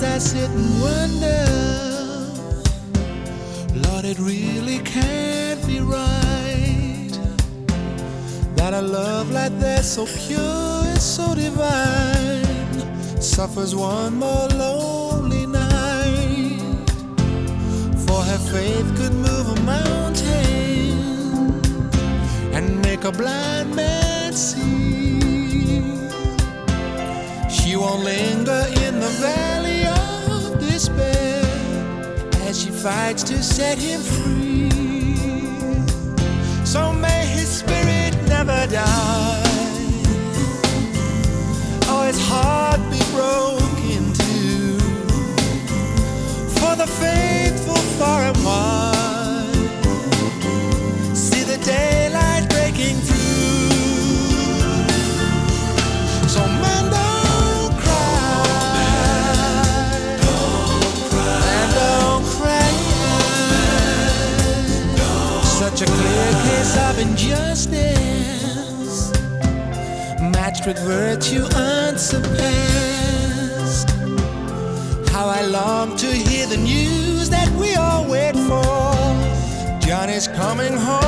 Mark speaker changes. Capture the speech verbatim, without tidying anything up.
Speaker 1: days I sit and wonder, Lord, it really can't be right that a love like that, so pure and so divine, suffers one more lonely night. For her faith could move a mountain and make a blind man see. She won't linger in the valley of despair as she fights to set him free. So may his spirit never die, or his heart be broken too. For the faithful far and wide see the daylight breaking through. So man, don't cry, don't cry, and don't cry. Such a clear case of injustice, matched with virtue unsurpassed. How I long to hear the news that we all wait for. Johnny's coming home.